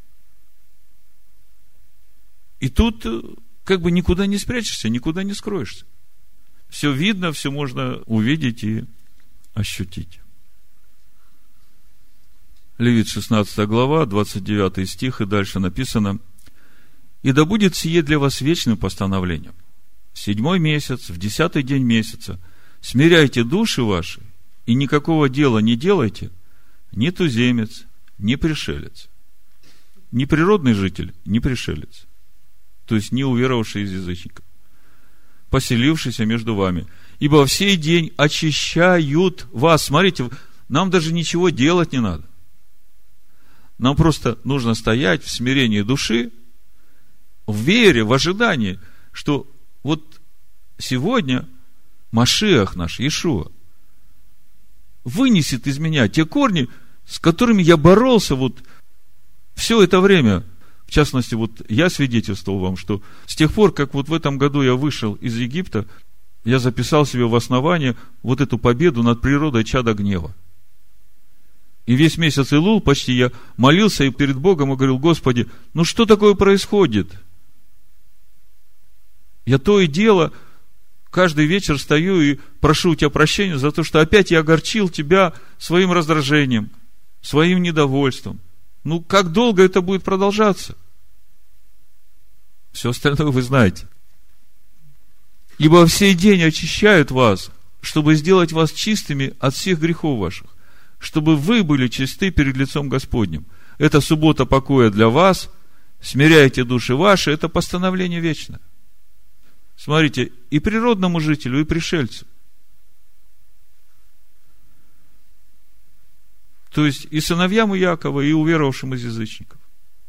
И тут как бы никуда не спрячешься, никуда не скроешься. Все видно, все можно увидеть и ощутить. Левит шестнадцатая глава, двадцать девятый стих, и дальше написано: «И да будет сие для вас вечным постановлением. В седьмой месяц, в десятый день месяца смиряйте души ваши, и никакого дела не делайте, ни туземец, ни пришелец, ни природный житель, ни пришелец». То есть не уверовавший из язычников, поселившийся между вами. Ибо в сей день очищают вас. Смотрите, нам даже ничего делать не надо. Нам просто нужно стоять в смирении души, в вере, в ожидании, что вот сегодня Машиах наш, Иешуа, вынесет из меня те корни, с которыми я боролся вот все это время. В частности, вот я свидетельствовал вам, что с тех пор, как вот в этом году я вышел из Египта, я записал себе в основание вот эту победу над природой чада гнева. И весь месяц Илул почти я молился и перед Богом и говорил: Господи, ну что такое происходит? Я то и дело каждый вечер стою и прошу у Тебя прощения за то, что опять я огорчил Тебя своим раздражением, своим недовольством. Ну, как долго это будет продолжаться? Все остальное вы знаете. Ибо в сей день очищают вас, чтобы сделать вас чистыми от всех грехов ваших, чтобы вы были чисты перед лицом Господним. Это суббота покоя для вас, смиряйте души ваши, это постановление вечное. Смотрите, и природному жителю, и пришельцу. То есть и сыновьям Иакова, и уверовавшим из язычников.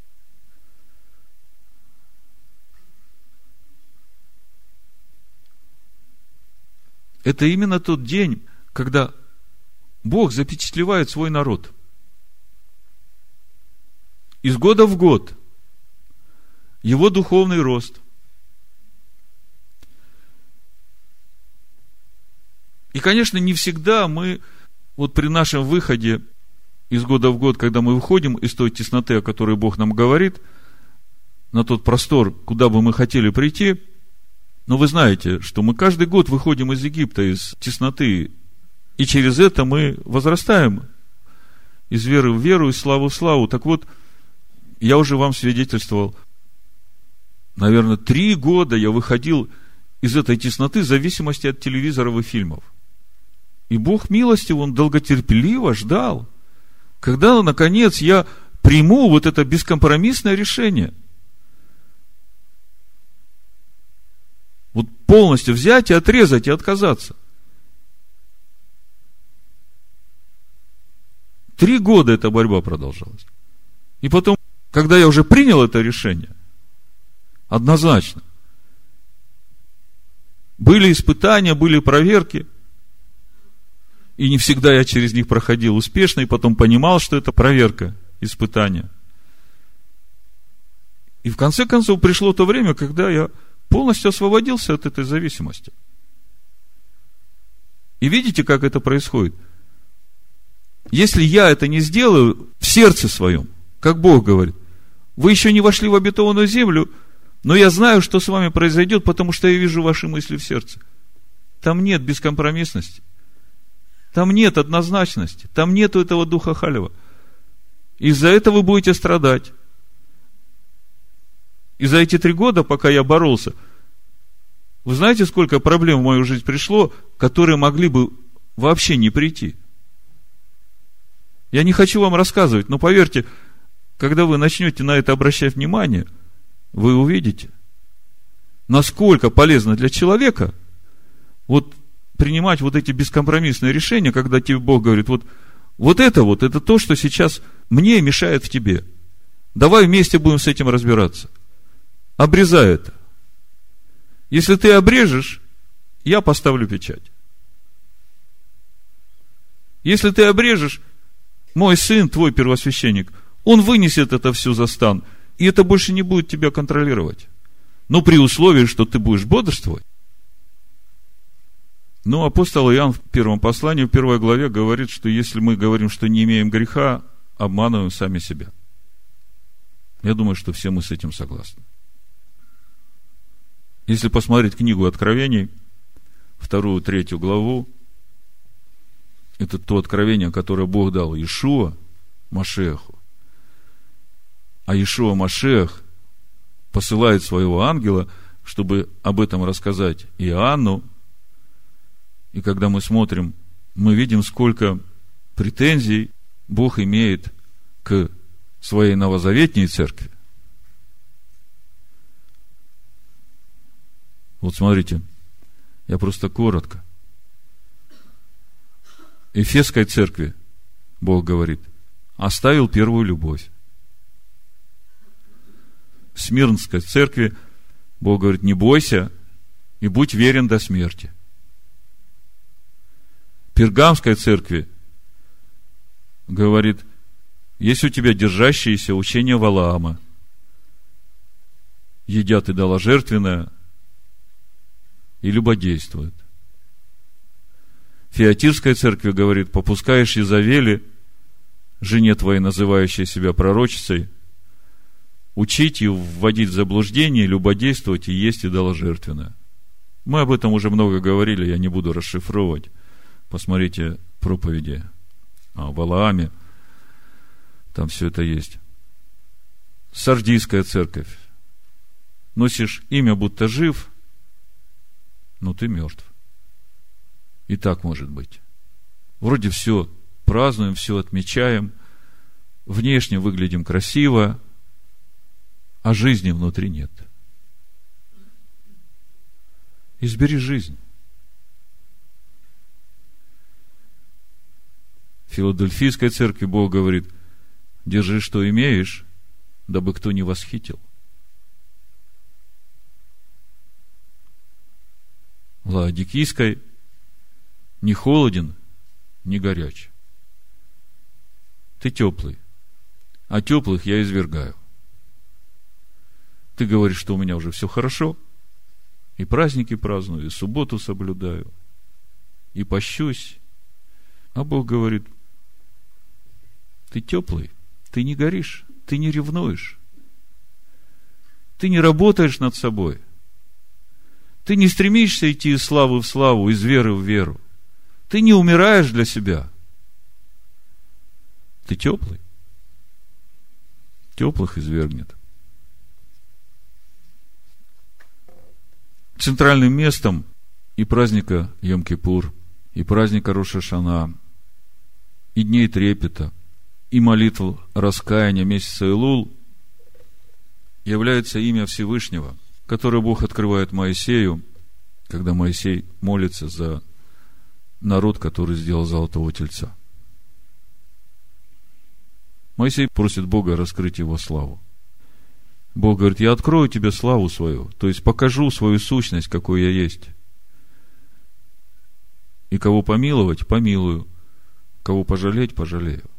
Это именно тот день, когда Бог запечатлевает свой народ. Из года в год его духовный рост. И, конечно, не всегда мы вот при нашем выходе из года в год, когда мы выходим из той тесноты, о которой Бог нам говорит, на тот простор, куда бы мы хотели прийти, но вы знаете, что мы каждый год выходим из Египта, из тесноты, и через это мы возрастаем из веры в веру, из славы в славу. Так вот, я уже вам свидетельствовал, наверное, три года я выходил из этой тесноты в зависимости от телевизоров и фильмов. И Бог милостив, Он долготерпеливо ждал, когда, наконец, я приму вот это бескомпромиссное решение. Вот полностью взять и отрезать, и отказаться. Три года эта борьба продолжалась. И потом, когда я уже принял это решение, однозначно, были испытания, были проверки, и не всегда я через них проходил успешно, и потом понимал, что это проверка, испытание. И в конце концов пришло то время, когда я полностью освободился от этой зависимости. И видите, как это происходит? Если я это не сделаю в сердце своем, как Бог говорит, вы еще не вошли в обетованную землю, но я знаю, что с вами произойдет, потому что я вижу ваши мысли в сердце. Там нет бескомпромиссности. Там нет однозначности. Там нету этого духа халева. Из-за этого вы будете страдать. И за эти три года, пока я боролся, вы знаете, сколько проблем в мою жизнь пришло, которые могли бы вообще не прийти? Я не хочу вам рассказывать, но поверьте, когда вы начнете на это обращать внимание, вы увидите, насколько полезно для человека вот принимать вот эти бескомпромиссные решения, когда тебе Бог говорит: вот, вот это вот, это то, что сейчас мне мешает в тебе. Давай вместе будем с этим разбираться. Обрезай это. Если ты обрежешь, я поставлю печать. Если ты обрежешь, мой сын, твой первосвященник, он вынесет это все за стан, и это больше не будет тебя контролировать. Но при условии, что ты будешь бодрствовать. Ну, апостол Иоанн в первом послании, в первой главе говорит, что если мы говорим, что не имеем греха, обманываем сами себя. Я думаю, что все мы с этим согласны. Если посмотреть книгу Откровений, вторую, третью главу, это то откровение, которое Бог дал Иешуа Машиаху. А Иешуа Машиах посылает своего ангела, чтобы об этом рассказать Иоанну. И когда мы смотрим, мы видим, сколько претензий Бог имеет к своей новозаветней церкви. Вот смотрите, я просто коротко. Эфесской церкви Бог говорит: оставил первую любовь. Смирнской церкви Бог говорит: не бойся и будь верен до смерти. Пергамской церкви говорит: есть у тебя держащиеся учения Валаама, едят идоложертвенное и любодействуют. Фиатирской церкви говорит: попускаешь Иезавели, жене твоей, называющей себя пророчицей, учить и вводить в заблуждение, любодействовать и есть идоложертвенное. Мы об этом уже много говорили, я не буду расшифровывать. Посмотрите проповеди о Валааме, там все это есть. Сардийская церковь. Носишь имя, будто жив, но ты мертв. И так может быть. Вроде все празднуем, все отмечаем, внешне выглядим красиво, а жизни внутри нет. Избери жизнь. В Филадельфийской церкви Бог говорит: держи, что имеешь, дабы кто не восхитил. В Лаодикийской: не холоден, не горяч. Ты теплый, а теплых я извергаю. Ты говоришь, что у меня уже все хорошо, и праздники праздную, и субботу соблюдаю, и пощусь. А Бог говорит: ты теплый, ты не горишь, ты не ревнуешь, ты не работаешь над собой, ты не стремишься идти из славы в славу, из веры в веру, ты не умираешь для себя. Ты теплый. Теплых извергнет. Центральным местом и праздника Йом-Кипур, и праздника Рош-ха-Шана, и дней трепета, и молитв раскаяния месяца Элул является имя Всевышнего, которое Бог открывает Моисею, когда Моисей молится за народ, который сделал золотого тельца. Моисей просит Бога раскрыть его славу. Бог говорит: я открою тебе славу свою, то есть покажу свою сущность, какой я есть. И кого помиловать, помилую, кого пожалеть, пожалею.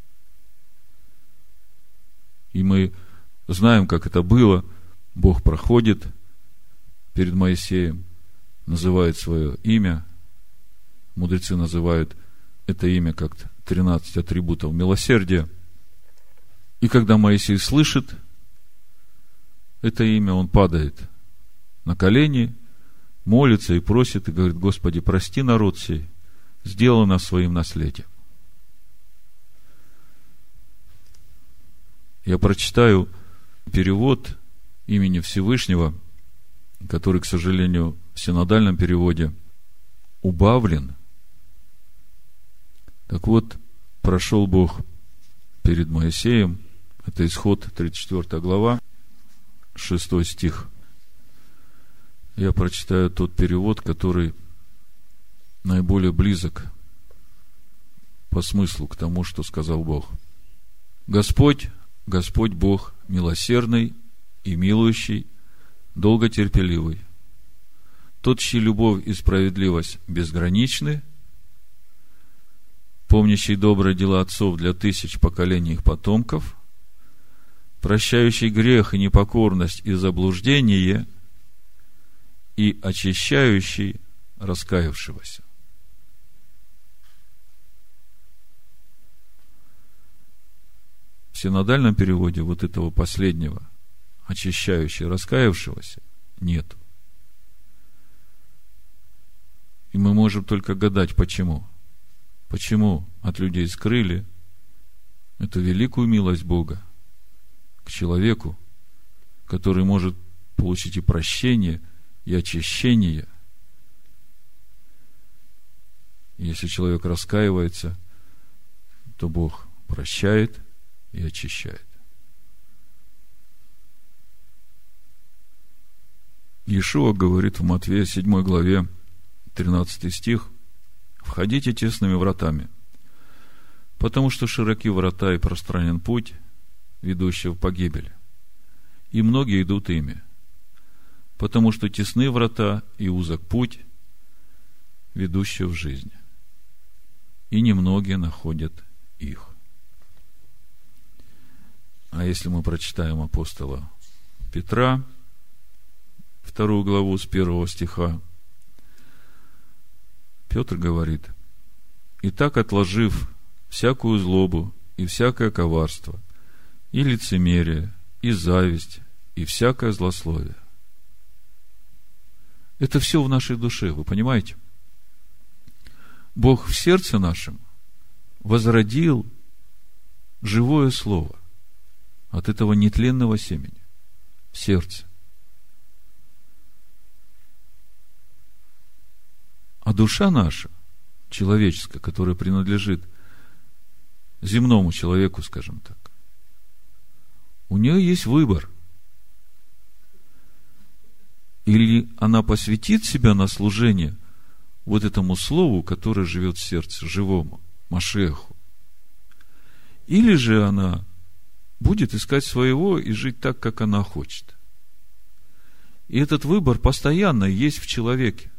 И мы знаем, как это было. Бог проходит перед Моисеем, называет свое имя. Мудрецы называют это имя как тринадцать атрибутов милосердия. И когда Моисей слышит это имя, он падает на колени, молится и просит, и говорит: Господи, прости народ сей, сделай нас своим наследием. Я прочитаю перевод имени Всевышнего, который, к сожалению, в синодальном переводе убавлен. Так вот, прошел Бог перед Моисеем, это Исход, тридцать четвёртая глава, шестой стих. Я прочитаю тот перевод, который наиболее близок по смыслу к тому, что сказал Бог. Господь, Господь Бог, милосердный и милующий, долготерпеливый, тот, чьи любовь и справедливость безграничны, помнящий добрые дела отцов для тысяч поколений их потомков, прощающий грех и непокорность и заблуждение и очищающий В синодальном переводе вот этого последнего, очищающего, раскаявшегося, нет. И мы можем только гадать, почему. Почему от людей скрыли эту великую милость Бога к человеку, который может получить и прощение, и очищение. Если человек раскаивается, то Бог прощает и очищает. Иешуа говорит в Матфея седьмой главе, тринадцатый стих: «Входите тесными вратами, потому что широки врата и пространен путь, ведущий в погибель, и многие идут ими, потому что тесны врата и узок путь, ведущий в жизнь, и немногие находят их». А если мы прочитаем апостола Петра, вторую главу с первого стиха, Петр говорит: «Итак, отложив всякую злобу и всякое коварство, и лицемерие, и зависть, и всякое злословие». Это все в нашей душе, вы понимаете? Бог в сердце нашем возродил живое слово от этого нетленного семени в сердце. А душа наша, человеческая, которая принадлежит земному человеку, скажем так, у нее есть выбор. Или она посвятит себя на служение вот этому слову, которое живет в сердце, живому, Машиаху. Или же она будет искать своего и жить так, как она хочет. И этот выбор постоянно есть в человеке.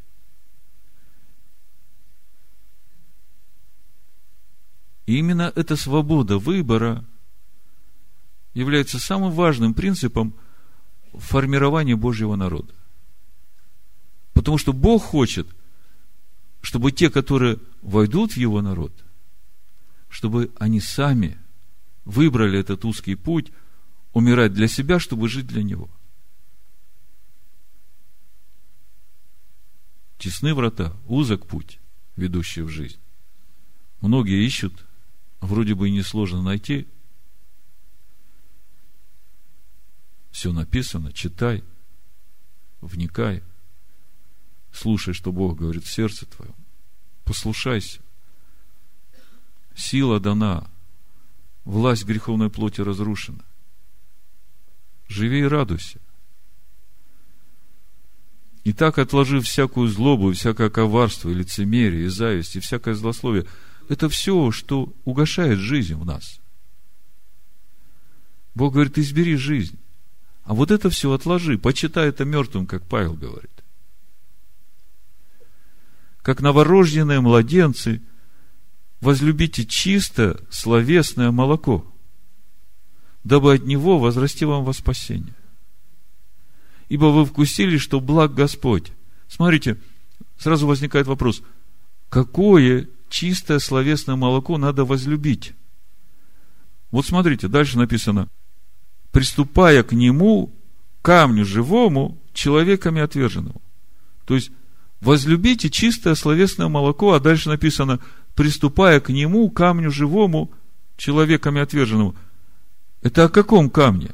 И именно эта свобода выбора является самым важным принципом формирования Божьего народа. Потому что Бог хочет, чтобы те, которые войдут в Его народ, чтобы они сами выбрали этот узкий путь, умирать для себя, чтобы жить для Него. Тесны врата, узок путь, ведущий в жизнь. Многие ищут, вроде бы и несложно найти. Все написано, читай, вникай, слушай, что Бог говорит в сердце твоем, послушайся. Сила дана, власть греховной плоти разрушена. Живи и радуйся. Итак, отложив всякую злобу, всякое коварство, и лицемерие, и зависть, и всякое злословие, это все, что угошает жизнь в нас. Бог говорит: избери жизнь. А вот это все отложи, почитай это мертвым, как Павел говорит. Как новорожденные младенцы, возлюбите чисто словесное молоко, дабы от него возрасти вам во спасение. Ибо вы вкусили, что благ Господь. Смотрите, сразу возникает вопрос: какое чистое словесное молоко надо возлюбить? Вот смотрите, дальше написано: приступая к нему, камню живому, человеками отверженному. То есть, возлюбите чистое словесное молоко, а дальше написано: приступая к нему, камню живому, человеками отверженному. Это о каком камне?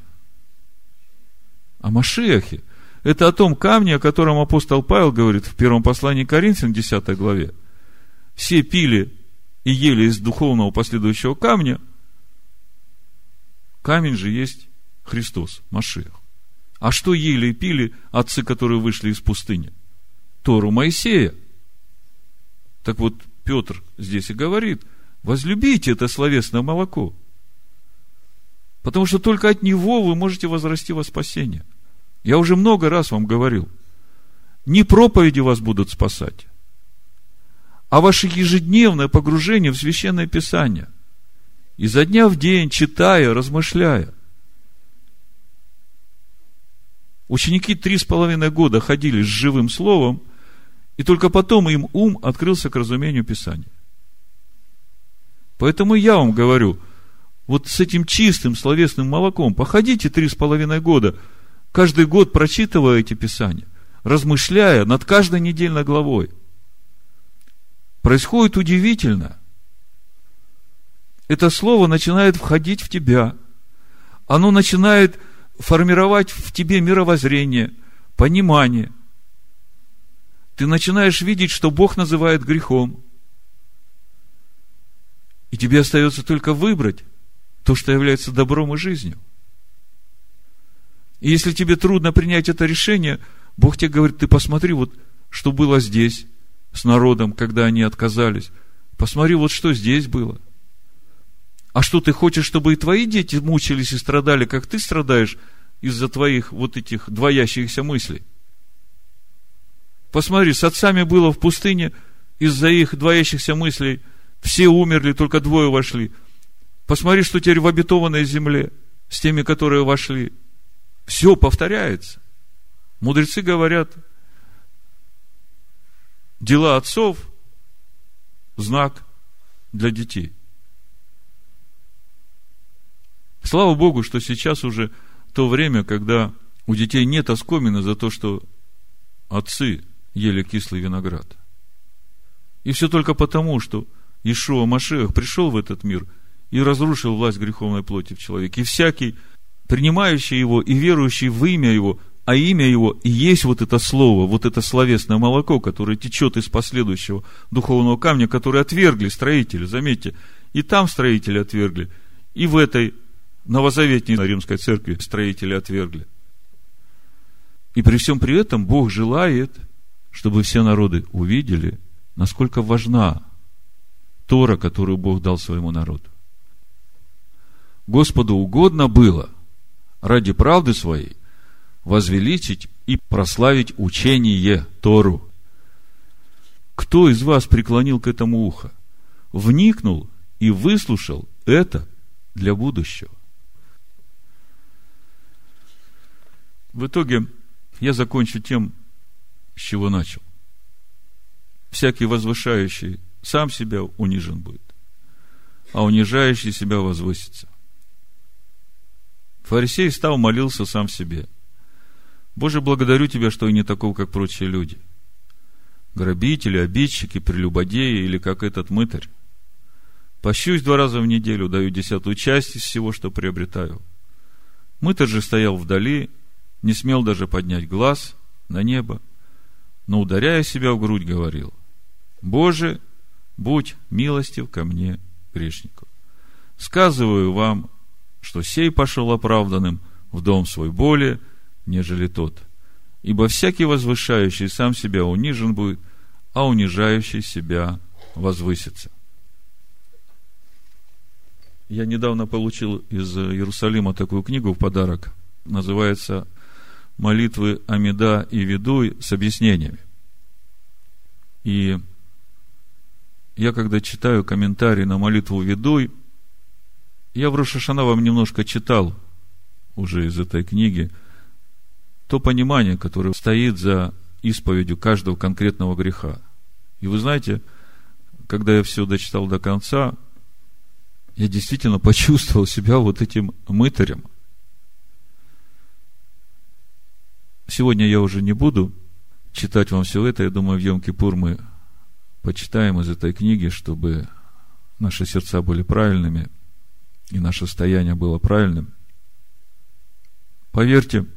О Машиахе. Это о том камне, о котором апостол Павел говорит в первом послании к Коринфянам, десятой главе. Все пили и ели из духовного последующего камня. Камень же есть Христос, Машиах. А что ели и пили отцы, которые вышли из пустыни? Тору Моисея. Так вот, Петр здесь и говорит: возлюбите это словесное молоко, потому что только от него вы можете возрасти во спасение. Я уже много раз вам говорил, не проповеди вас будут спасать, а ваше ежедневное погружение в Священное Писание, изо дня в день, читая, размышляя. Ученики три с половиной года ходили с живым словом, и только потом им ум открылся к разумению Писания. Поэтому я вам говорю, вот с этим чистым словесным молоком. Походите три с половиной года, каждый год прочитывая эти Писания, размышляя над каждой недельной главой. Происходит удивительно. Это слово начинает входить в тебя. Оно начинает формировать в тебе мировоззрение, понимание. Ты начинаешь видеть, что Бог называет грехом. И тебе остается только выбрать то, что является добром и жизнью. И если тебе трудно принять это решение, Бог тебе говорит: ты посмотри, вот что было здесь с народом, когда они отказались. Посмотри, вот что здесь было. А что, ты хочешь, чтобы и твои дети мучились и страдали, как ты страдаешь из-за твоих вот этих двоящихся мыслей? Посмотри, с отцами было в пустыне, из-за их двоящихся мыслей все умерли, только двое вошли. Посмотри, что теперь в обетованной земле с теми, которые вошли. Все повторяется. Мудрецы говорят, дела отцов – знак для детей. Слава Богу, что сейчас уже то время, когда у детей нет оскомины за то, что отцы ели кислый виноград. И все только потому, что Иешуа Машиах пришел в этот мир и разрушил власть греховной плоти в человеке. И всякий, принимающий его и верующий в имя его, а имя его и есть вот это слово, вот это словесное молоко, которое течет из последующего духовного камня, который отвергли строители. Заметьте, и там строители отвергли, и в этой новозаветной римской церкви строители отвергли. И при всем при этом Бог желает, чтобы все народы увидели, насколько важна Тора, которую Бог дал своему народу. Господу угодно было ради правды своей возвеличить и прославить учение Тору. Кто из вас преклонил к этому ухо, вникнул и выслушал это для будущего? В итоге я закончу тем, с чего начал. Всякий возвышающий сам себя унижен будет, а унижающий себя возвысится. Фарисей стал, молился сам себе: Боже, благодарю Тебя, что я не таков, как прочие люди. Грабители, обидчики, прелюбодеи или как этот мытарь. Пощусь два раза в неделю, даю десятую часть из всего, что приобретаю. Мытарь же стоял вдали, не смел даже поднять глаз на небо, но, ударяя себя в грудь, говорил: Боже, будь милостив ко мне, грешнику. Сказываю вам, что сей пошел оправданным в дом свой более, нежели тот. Ибо всякий возвышающий сам себя унижен будет, а унижающий себя возвысится. Я недавно получил из Иерусалима такую книгу в подарок. Называется «Молитвы Амида и Ведуй» с объяснениями. И я, когда читаю комментарий на молитву Ведуй, я в Рош ха-Шана вам немножко читал уже из этой книги то понимание, которое стоит за исповедью каждого конкретного греха. И вы знаете, когда я все дочитал до конца, я действительно почувствовал себя вот этим мытарем. Сегодня я уже не буду читать вам все это. Я думаю, в Йом-Кипур мы почитаем из этой книги, чтобы наши сердца были правильными и наше состояние было правильным. Поверьте,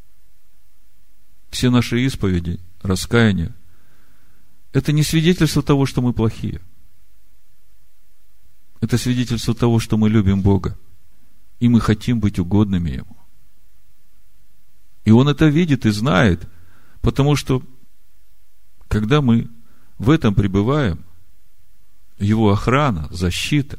все наши исповеди, раскаяния – это не свидетельство того, что мы плохие. Это свидетельство того, что мы любим Бога, и мы хотим быть угодными Ему. И Он это видит и знает, потому что, когда мы в этом пребываем, Его охрана, защита,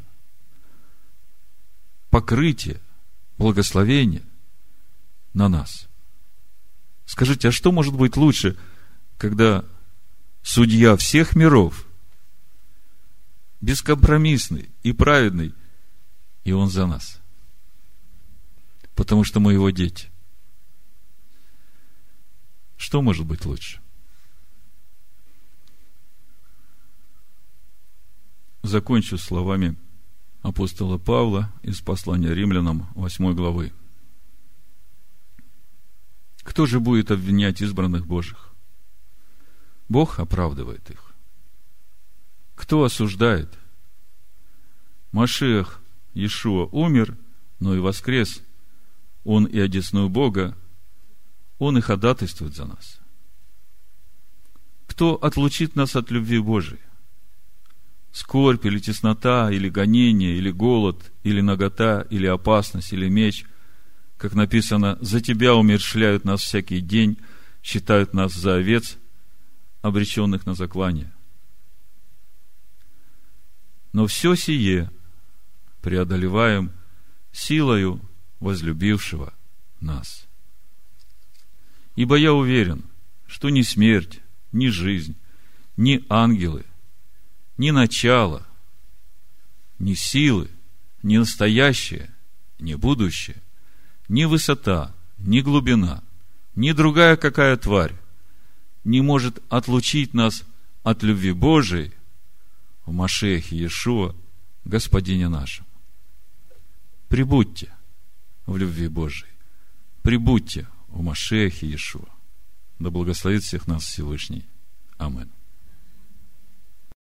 покрытие, благословение на нас. Скажите, а что может быть лучше, когда судья всех миров, бескомпромиссный и праведный, и Он за нас? Потому что мы Его дети. Что может быть лучше? Закончу словами апостола Павла из послания римлянам восьмой главы. Кто же будет обвинять избранных Божьих? Бог оправдывает их. Кто осуждает? Машиах Иешуа умер, но и воскрес. Он и одесную Бога, Он и ходатайствует за нас. Кто отлучит нас от любви Божией? Скорбь или теснота, или гонение, или голод, или нагота, или опасность, или меч. Как написано, за Тебя умерщвляют нас всякий день, считают нас за овец, обреченных на заклание. Но все сие преодолеваем силою возлюбившего нас. Ибо я уверен, что ни смерть, ни жизнь, ни ангелы, ни начало, ни силы, ни настоящее, ни будущее, ни высота, ни глубина, ни другая какая тварь не может отлучить нас от любви Божией в Машиахе Иешуа, Господине нашем. Прибудьте в любви Божией, прибудьте в Машиахе Иешуа. Да благословит всех нас Всевышний. Аминь.